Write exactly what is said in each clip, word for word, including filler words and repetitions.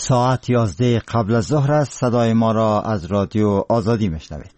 ساعت یازده قبل از ظهر است. صدای ما را از رادیو آزادی میشنوید.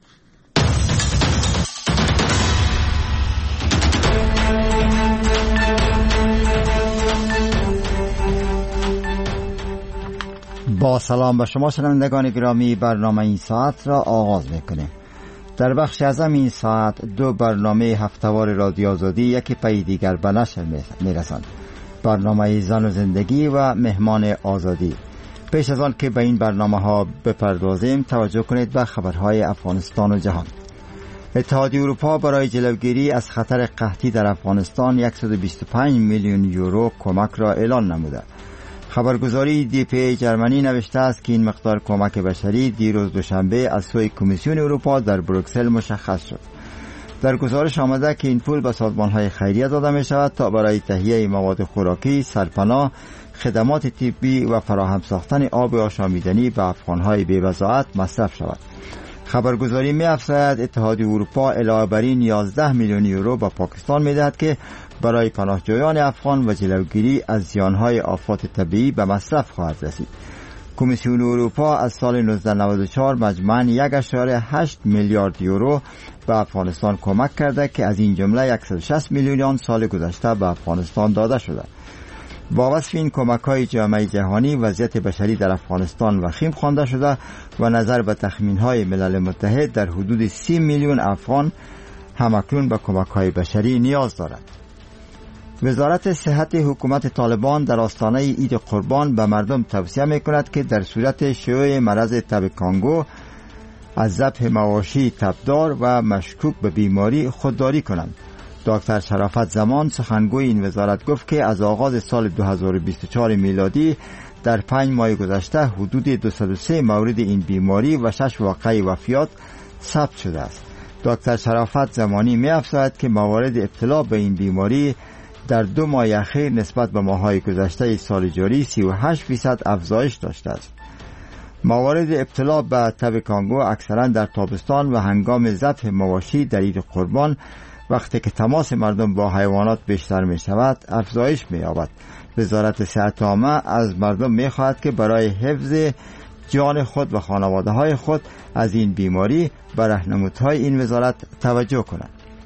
با سلام به شما شنوندگان گرامی، برنامه این ساعت را آغاز میکنیم. در بخش ازم این ساعت دو برنامه هفته‌وار رادیو آزادی یکی پی دیگر به نشر میرسند. برنامه زن و زندگی و مهمان آزادی. پیش از آن که به این برنامه ها بپردازیم، توجه کنید به خبرهای افغانستان و جهان. اتحادیه اروپا برای جلوگیری از خطر قحطی در افغانستان صد و بیست و پنج میلیون یورو کمک را اعلان نموده. خبرگزاری دی پی ای جرمنی نوشته است که این مقدار کمک بشری دیروز دوشنبه از سوی کمیسیون اروپا در بروکسل مشخص شد. در گزارش آمده که این پول به سازمان‌های خیریه داده می شود تا برای تهیه مواد خوراکی، سرپناه، خدمات طبی و فراهم ساختن آب آشامیدنی به افغان‌های بی‌وضاحت مصرف شود. خبرگزاری می افزاید اتحادیه اروپا علاوه بر این یازده میلیون یورو به پاکستان می دهد که برای پناهجویان افغان و جلوگیری از زیانهای آفات طبیعی به مصرف خواهد رسید. کمیسیون اروپا از سال نوزده نود و چهار مجموعاً یک و هشت میلیارد یورو به افغانستان کمک کرده که از این جمله صد و شصت میلیون آن سال گذشته به افغانستان داده شده. با وصف این کمک‌های جامعه جهانی، وضعیت بشری در افغانستان وخیم خوانده شده و نظر به تخمین‌های ملل متحد در حدود سی میلیون افغان همکنون به کمک‌های بشری نیاز دارند. وزارت صحت حکومت طالبان در آستانه عید قربان به مردم توصیه می‌کند که در صورت شیوع مرض تب کانگو از ذبح مواشی تبدار و مشکوک به بیماری خودداری کنند. دکتر شرافت زمان سخنگوی این وزارت گفت که از آغاز سال دو هزار و بیست و چهار میلادی در پنج ماه گذشته حدود دویست و سه مورد این بیماری و شش واقعه وفات ثبت شده است. دکتر شرافت زمانی می افزاید که موارد ابتلا به این بیماری در دو ماه اخیر نسبت به ماه‌های گذشته سال جاری سی و هشت فیصد افزایش داشته است. موارد ابتلا به تب کانگو اکثرا در تابستان و هنگام ذبح مواشی در عید قربان، وقتی که تماس مردم با حیوانات بیشتر می شود، افزایش می یابد. وزارت صحت عامه از مردم می خواهد که برای حفظ جان خود و خانواده های خود از این بیماری به راهنمودهای این وزارت توجه کنند.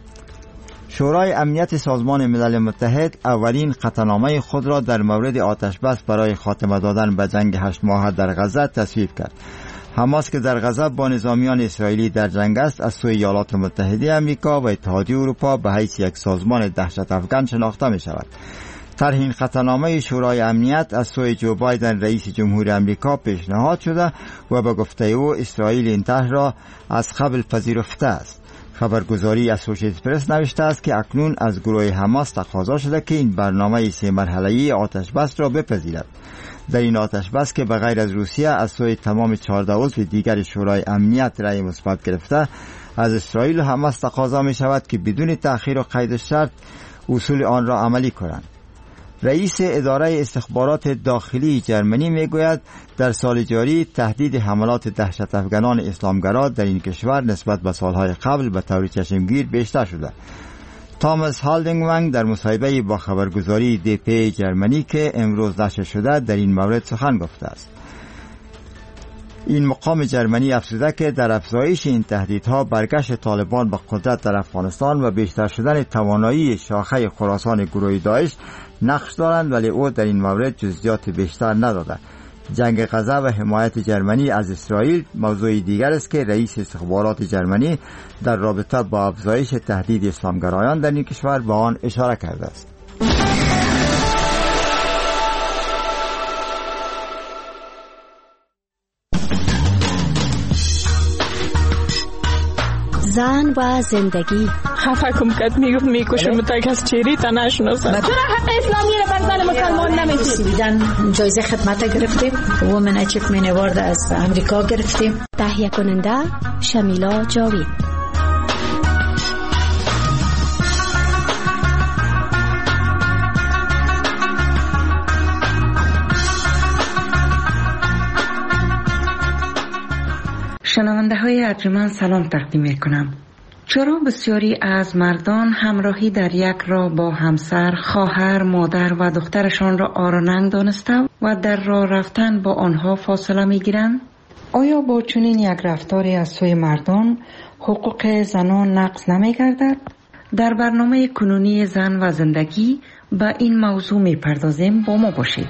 شورای امنیت سازمان ملل متحد اولین قطعنامه خود را در مورد آتش بس برای خاتمه دادن به جنگ هشت ماهه در غزه تصویب کرد. حماس که در غزه با نظامیان اسرائیلی در جنگ است، از سوی ایالات متحده آمریکا و اتحادیه اروپا به حیث یک سازمان دهشت افکن شناخته می شود. طرح این قطعنامه شورای امنیت از سوی جو بایدن رئیس جمهور آمریکا پیشنهاد شده و به گفته او اسرائیل این طرح را از قبل پذیرفته است. خبرگزاری اسوسییتد پرس نوشته است که اکنون از گروه حماس تقاضا شده که این برنامه سه مرحله‌ای آتش بس را بپذیرد. در این آتش بس که بغیر از روسیه از سوی تمام چهارده عضو دیگر شورای امنیت رأی مثبت گرفته، از اسرائیل و حماس تقاضا می شود که بدون تأخیر و قید شرط اصول آن را عملی کنند. رئیس اداره استخبارات داخلی جرمنی می گوید در سال جاری تهدید حملات دهشت افغانان اسلامگرا در این کشور نسبت به سالهای قبل به طور چشمگیر بیشتر شده. تاماس هالدینگوانگ در مصاحبه با خبرگزاری دی پی ای جرمنی که امروز نشر شده در این مورد سخن گفته است. این مقام جرمنی افزوده که در افزایش این تهدیدها برگشت طالبان به قدرت در افغانستان و بیشتر شدن توانایی شاخه خراسان گروه داعش نقش دارند، ولی او در این مورد جزئیات بیشتر نداده. جنگ غزه و حمایت جرمنی از اسرائیل موضوع دیگر است که رئیس استخبارات جرمنی در رابطه با افزایش تهدید اسلامگرایان در این کشور به آن اشاره کرده است. زن و زندگی. خفه کم کت میگفت میکشه متک از چیری تا نشناسن. چرا حق اسلامی رو بر زن مسلمان نمیدید؟ دیدن جایزه خدمت گرفتیم، وومن اچیومنت اوارد از امریکا گرفتیم. تهیه کننده شمیلا جاوید. شنونده های ارجمند سلام تقدیم می کنم. چرا بسیاری از مردان همراهی در یک راه با همسر، خواهر، مادر و دخترشان را آرننگ دانسته و در راه رفتن با آنها فاصله می گیرند؟ آیا با چنین یک رفتاری از سوی مردان حقوق زنان نقض نمی گردد؟ در برنامه کنونی زن و زندگی به این موضوع می پردازیم. با ما باشید.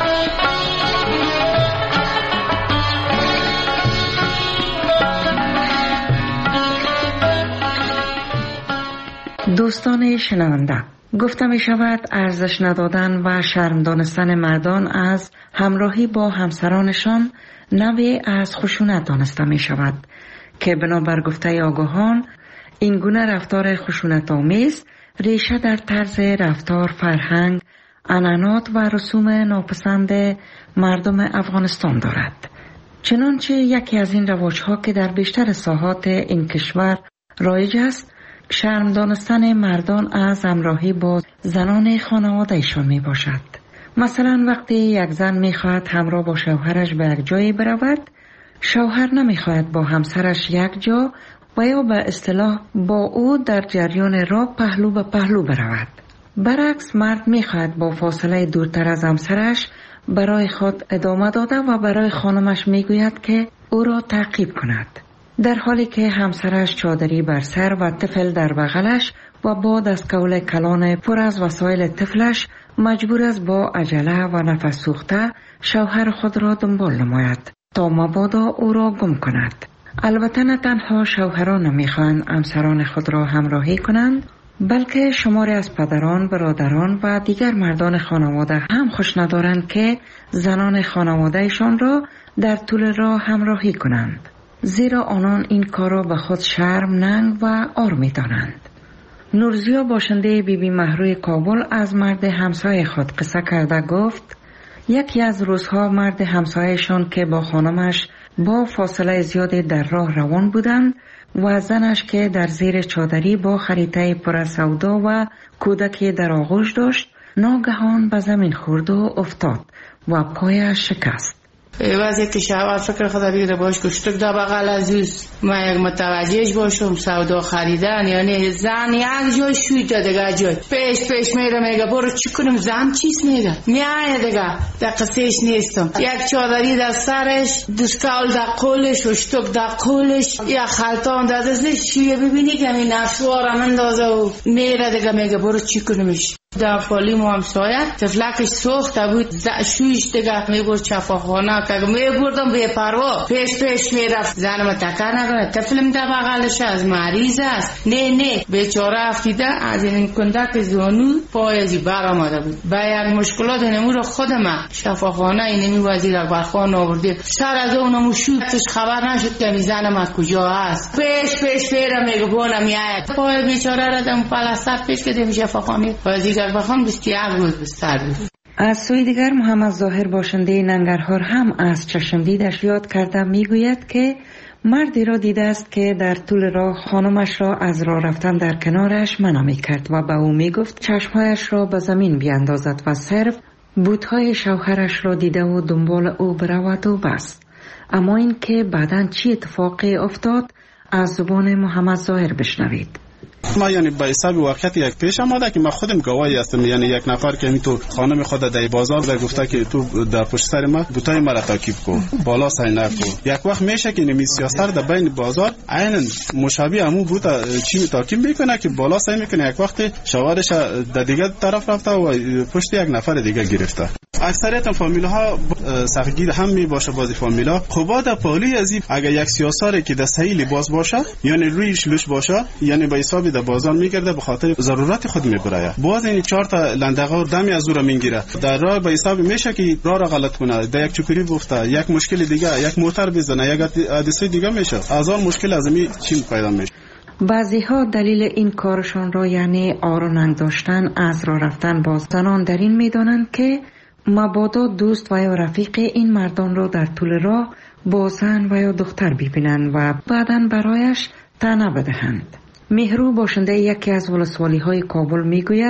دوستان شنونده، گفته می شود ارزش ندادن و شرم دانستن مردان از همراهی با همسرانشان نوعی از خشونت دانسته می شود که بنابر گفته آگاهان این گونه رفتار خشونت آمیز ریشه در طرز رفتار، فرهنگ، عنعنات و رسوم ناپسند مردم افغانستان دارد. چنانچه یکی از این رواجها که در بیشتر ساحات این کشور رایج است، شرم دانستن مردان از همراهی با زنان خانواده‌شان می باشد. مثلا وقتی یک زن می خواهد همراه با شوهرش به یک جایی برود، شوهر نمی خواهد با همسرش یک جا و یا به اصطلاح با او در جریان راه پهلو به پهلو برود. برعکس مرد می خواهد با فاصله دورتر از همسرش برای خود ادامه داده و برای خانمش می گوید که او را تعقیب کند، در حالی که همسرش چادری بر سر و طفل در بغلش و با دستکول کلان پر از وسایل طفلش مجبور است با عجله و نفس سوخته شوهر خود را دنبال نماید تا مبادا او را گم کند. البته نه تنها شوهران نمیخواهند همسران خود را همراهی کنند، بلکه شماری از پدران، برادران و دیگر مردان خانواده هم خوش ندارند که زنان خانوادهشان را در طول راه همراهی کنند، زیرا آنان این کار را به خود شرم، ننگ و عار می دانند. نورزیا باشنده بی بی مهروی کابل از مرد همسایه خود قصه کرده گفت یکی از روزها مرد همسایه‌شان که با خانمش با فاصله زیادی در راه روان بودند و زنش که در زیر چادری با خریطه پر از سودا و کودکی در آغوش داشت ناگهان به زمین خورد و افتاد و پایش شکست. وضعی که شوهر فکر خدا دیگه باش کشتک دا بغل عزیز ما یک متوجهش باشم سودا خریدن، یعنی زن یک جای شوی دیگه جای پیش پیش میره میگه برو چی کنم، زن چیز میگه میایه دیگه در قصهش نیستم. یک چادری در سرش، دستکول در قولش، اشتک در قولش، یک خلطان در دستش، شویه ببینی که می نفسوارم اندازه و میره دیگه میگه برو چی کنمش. در فالی مو همسایه تفلکش سوخته بود، شویش دیگه میبرد شفاخانه که میبردم بے پروا پیش پیش میرفت. زنم تکر نکنه، طفلم در بغلش از مریض است. نه نه بیچاره افتیده از این کندک زانو پایزی بر آمده بود. با یک مشکلات نمو رو خودم شفاخانه اینمی وزیر برخوان آورده، سر از اونمو شویتش خبر نشد که زنم از کجا هست. پیش پیش میرم میگه بونم میاید پای بیچاره را دم پلاستر پیش کردیم شفاخانه وزیر برخوان بسیار روز بستر بود. از سوی دیگر محمد ظاهر باشنده ننگرهار هم از چشمدیدش یاد کرده میگوید که مردی را دیده است که در طول راه خانمش را از راه رفتن در کنارش منع می‌کرد و به او میگفت چشمهایش را به زمین بیاندازد و صرف بوتهای شوهرش را دیده و دنبال او برود و بس. اما این که بعداً چی اتفاقی افتاد از زبان محمد ظاهر بشنوید. ما یعنی به حساب واقعیت یک پیش آمده که ما خودم گواهی هستم، یعنی یک نفر که می تو خانم خود در بازار در گفته که تو در پشت سر ما بوتای مرا تعقیب کن بالا سینه کو. یک وقت میشه که نمی سیاست در بین بازار عیناً مشابه همون بوتا چی تعقیب میکنه که بالا سین میکنه، یک وقت شوهرش در دیگه طرف رفته و پشت یک نفر دیگه گرفته. اکثریت فامیل ها سخگیر هم می باشه. بازی فامیل ها خوبا در پالی ازی اگر یک سیاساری که در صحیح لباس باشه یعنی رویش لوش باشه یعنی به حساب در بازار میگرده به خاطر ضرورت خود میبره. باز این چهار تا لندغه دمی از او را میگیره در راه به حساب میشه که راه را غلط کنه، در یک چوکری گفته یک مشکل دیگه یک موتور بزنه یک حادثه دیگه میشه. از اون مشکل از می چی پیدا میشه. بعضی ها دلیل این کارشان را یعنی آروننگ داشتن از راه رفتن با زنان در این میدانند که مبادا دوست و یا رفیق این مردان را در طول راه با زن و یا دختر ببینند و بعداً برایش طعنه بدهند. مهرو باشنده یکی از ولسوالی های کابل میگوید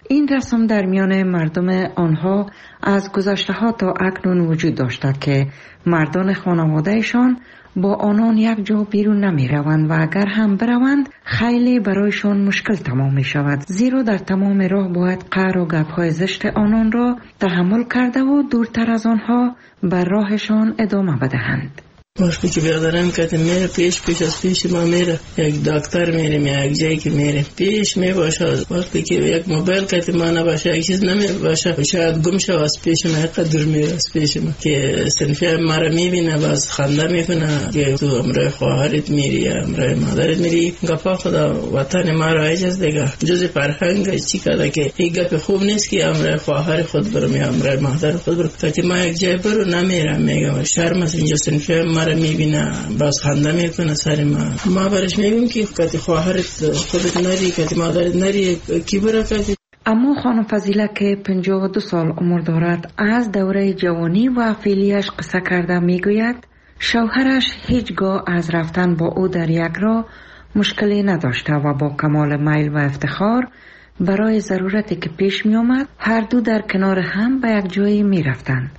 این رسم در میان مردم آنها از گذشته ها تا اکنون وجود داشته که مردان خانوادهشان با آنان یک جا بیرون نمی روند و اگر هم بروند خیلی برایشان مشکل تمام می شود، زیرا در تمام راه باید قهر و گپ‌های زشت آنان را تحمل کرده و دورتر از آنها بر راهشان ادامه بدهند. وقتی که بیادرم که میره پیش پیش از پیش ما میره، یک دکتر میریم یا یک جایی که میریم پیش می باشه. وقتی که یک موبایل که ما نباشه یک چیز نمی باشه شاید گم شد از پیش ما، قدر میره از پیش ما که صنفی ما را میبینه باز خنده میکنه که تو امرای خواهرت میری یا امرای مادرت میری. گپا خدا وطن ما را ایجاز دیگه جز فرهنگ چی کرده که این گپ خوب نیست که امرای خواهر خود برم یا امرای مادر خود برم. تا ما یک جای برو نمیرم میگم شرم از اینجا صنفی ما را میبینه باز خنده میکنه سر ما. ما برش میگیم که کتی خواهرت خودت نری کتی مادرت نری کی برا کتی. اما خانم فضیله که پنجاه و دو سال عمر دارد از دوره جوانی و فعلیش قصه کرده میگوید شوهرش هیچگاه از رفتن با او در یک راه مشکلی نداشته و با کمال میل و افتخار برای ضرورتی که پیش می آمد هر دو در کنار هم به یک جایی می رفتند.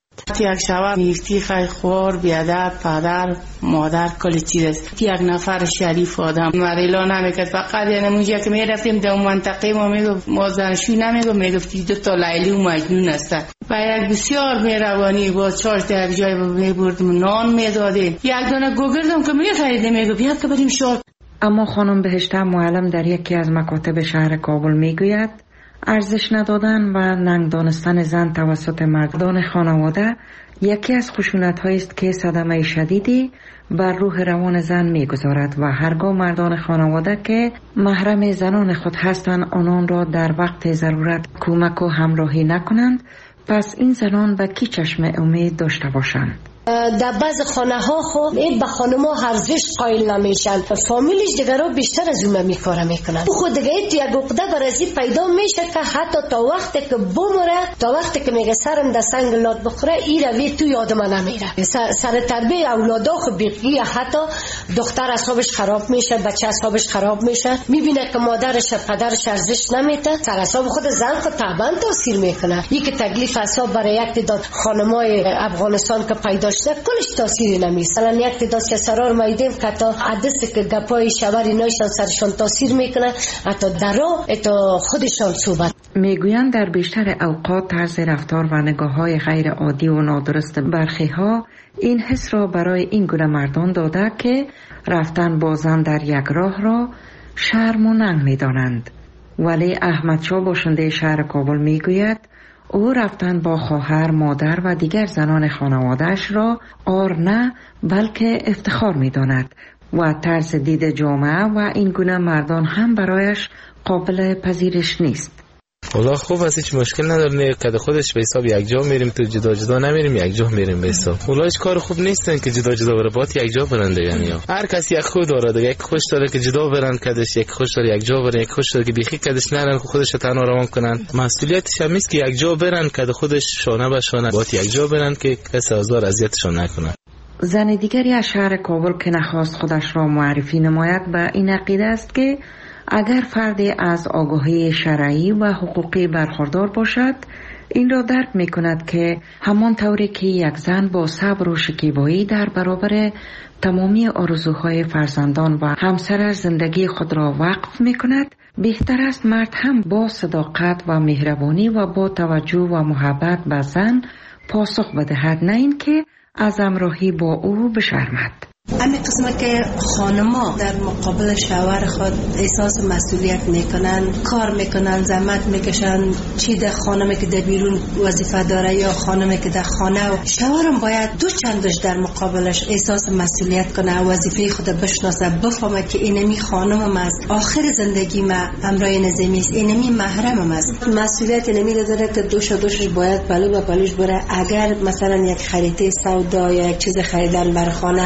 یک شوهر نیستی خیلی خور بیادب پدر مادر کلی چیز است. یک نفر شریف آدم مریلا نمیکرد. فقط یعنی اونجا که میرفتیم در منطقه ما میگفت ما زنشوی نمیگفت میگفتی دو تا لیلی و مجنون هستن و یک بسیار میروانی با چارت یک جای میبردم نان میدادیم. یک دانه گوگردم که میخریدیم میگفت بیاد که بریم شاد. اما خانم بهشته معلم در یکی از مکاتب شهر کابل میگوید ارزش ندادن و ننگ دانستن زن توسط مردان خانواده یکی از خشونت‌هایی است که صدمه شدیدی بر روح روان زن می‌گذارد و هرگاه مردان خانواده که محرم زنان خود هستند آنان را در وقت ضرورت کمک و همراهی نکنند، پس این زنان به کی چشم امید داشته باشند؟ در بعض خانه ها خب این به خانم ها ارزش قائل نمیشن، فامیلش دیگر رو بیشتر از اون میکاره میکنن. خود دیگه تو یک عقده برازی پیدا میشه که حتی تا وقتی که بمره تا وقتی که میگه سرم در سنگ لات بخوره این روی تو یادم نمیره. سر, سر تربیه اولادا خب بیقی حتی دختر اعصابش خراب میشه، بچه اعصابش خراب میشه، میبینه که مادرش پدرش ارزش نمیده، سر اعصاب خود زن خود طبعا تاثیر میکنه. یک تکلیف اعصاب برای یک تعداد خانمای افغانستان که پیدا کلش تاثیری نمیست. الان یک تعداد سرار میدیم که تا عدس که گپای شوری نایشان سرشان تاثیر میکنه، حتی در راه تا خودشان صحبت میگویند در بیشتر اوقات طرز رفتار و نگاه‌های غیر عادی و نادرست برخی ها این حس را برای این گونه مردان داده که رفتن با زن در یک راه را شرم و ننگ میدانند. ولی احمد شاه باشنده شهر کابل میگوید او رفتن با خواهر، مادر و دیگر زنان خانواده‌اش را آر نه بلکه افتخار می‌داند و طرز دید جامعه و این گونه مردان هم برایش قابل پذیرش نیست. والله خوب است، هیچ مشکل نداره که خودش به حساب یک جا میریم تو جدا جدا نمیریم یک جا میریم به حساب. والله هیچ کار خوب نیستن که جدا جدا بره بات یک جا برن دیگه. یعنی هر کسی یک خود داره دیگه، یک خوش داره که جدا برن کدش، یک خوش داره یک جا برن، یک خوش داره که بیخی کدش نرن خودش تنها روان کنن. مسئولیتش هم است که یک جا برن که خودش شانه به شانه بات یک جا برن که کسی آزار اذیتشون نکنه. زن دیگری از شهر کابل که نخواست خودش را معرفی نماید به این عقیده است که اگر فردی از آگاهی شرعی و حقوقی برخوردار باشد این را درک می کند که همان طوری که یک زن با صبر و شکیبایی در برابر تمامی آرزوهای فرزندان و همسرش زندگی خود را وقف می کند، بهتر است مرد هم با صداقت و مهربانی و با توجه و محبت به زن پاسخ بدهد، نه این که از همراهی با او بشرمد. همین قسمه که خانما در مقابل شوهر خود احساس مسئولیت میکنن، کار میکنن، زحمت میکشن، چی در خانمی که در بیرون وظیفه داره یا خانمی که در خانه، و شوهرم باید دو چندش در مقابلش احساس مسئولیت کنه، وظیفه خود بشناسه، بفهمه که اینمی خانمم است، آخر زندگی ما امرای نظامی است، اینمی محرمم است. مسئولیت اینمی داره که دوش دوشش باید پلو به پلوش بره. اگر مثلا یک خرید سودا یا یک چیز خریدن بر خانه یا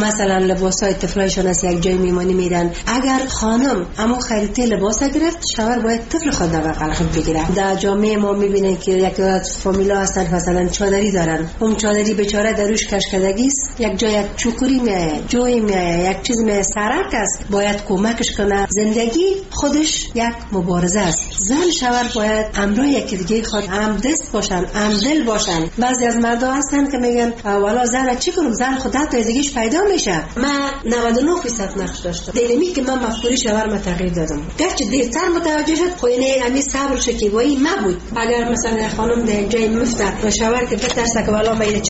مثلا لباسای طفلایشان از یک جای میمانی میدن. اگر خانم اما خریده لباس گرفت، شوهر باید طفل خود در بغل خود بگیره. در جامعه ما میبینه که یک فامیلا هستن مثلا چادری دارن، اون چادری بیچاره دروش کشکدگی است، یک جای یک چوکوری میایه، جوی میایه، یک چیز میایه، سرک است، باید کمکش کنه. زندگی خودش یک مبارزه است. زن شوهر باید همراه یکی دیگه خود هم دست باشن، هم دل باشن. بعضی از مردا هستن که میگن والا زن چی کنم، زن خودت تا زندگیش پیدا میشه. من نود و نه درصد نقش داشتم. دلیمی که من مفکوری شوهر ما تغییر دادم. گرچه دیرتر متوجه شد، خو اینه امی صبر شکیبایی ما بود. اگر مثلا خانم در جای مفته و شوهر که بترسه که والا من